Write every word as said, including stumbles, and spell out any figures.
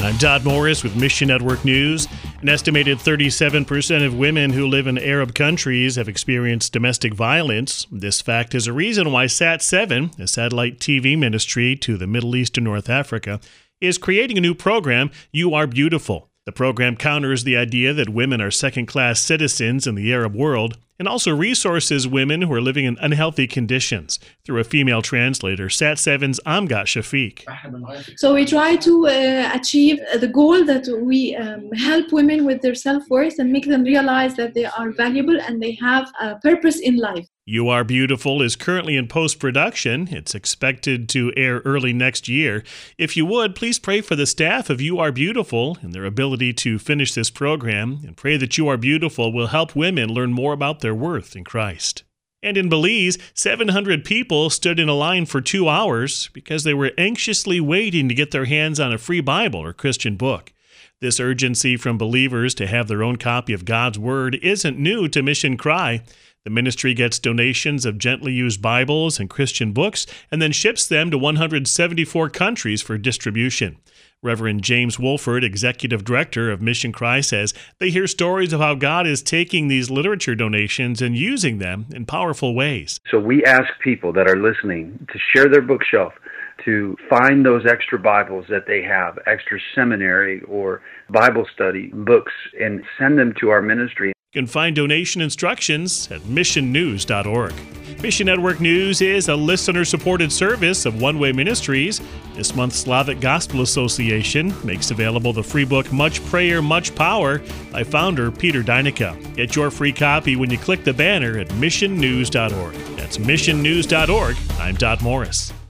I'm Todd Morris with Mission Network News. An estimated thirty-seven percent of women who live in Arab countries have experienced domestic violence. This fact is a reason why Sat seven, a satellite T V ministry to the Middle East and North Africa, is creating a new program, You Are Beautiful. The program counters the idea that women are second-class citizens in the Arab world and also resources women who are living in unhealthy conditions. Through a female translator, Sat seven's Amgat Shafiq. So we try to uh, achieve the goal that we um, help women with their self-worth and make them realize that they are valuable and they have a purpose in life. You Are Beautiful is currently in post-production. It's expected to air early next year. If you would, please pray for the staff of You Are Beautiful and their ability to finish this program, and pray that You Are Beautiful will help women learn more about their worth in Christ. And in Belize, seven hundred people stood in a line for two hours because they were anxiously waiting to get their hands on a free Bible or Christian book. This urgency from believers to have their own copy of God's Word isn't new to Mission Cry. The ministry gets donations of gently used Bibles and Christian books and then ships them to one hundred seventy-four countries for distribution. Reverend James Wolford, Executive Director of Mission Cry, says they hear stories of how God is taking these literature donations and using them in powerful ways. So we ask people that are listening to share their bookshelf, to find those extra Bibles that they have, extra seminary or Bible study books, and send them to our ministry. You can find donation instructions at mission news dot org. Mission Network News is a listener-supported service of One Way Ministries. This month, Slavic Gospel Association makes available the free book Much Prayer, Much Power by founder Peter Deinicke. Get your free copy when you click the banner at mission news dot org. That's mission news dot org. I'm Todd Morris.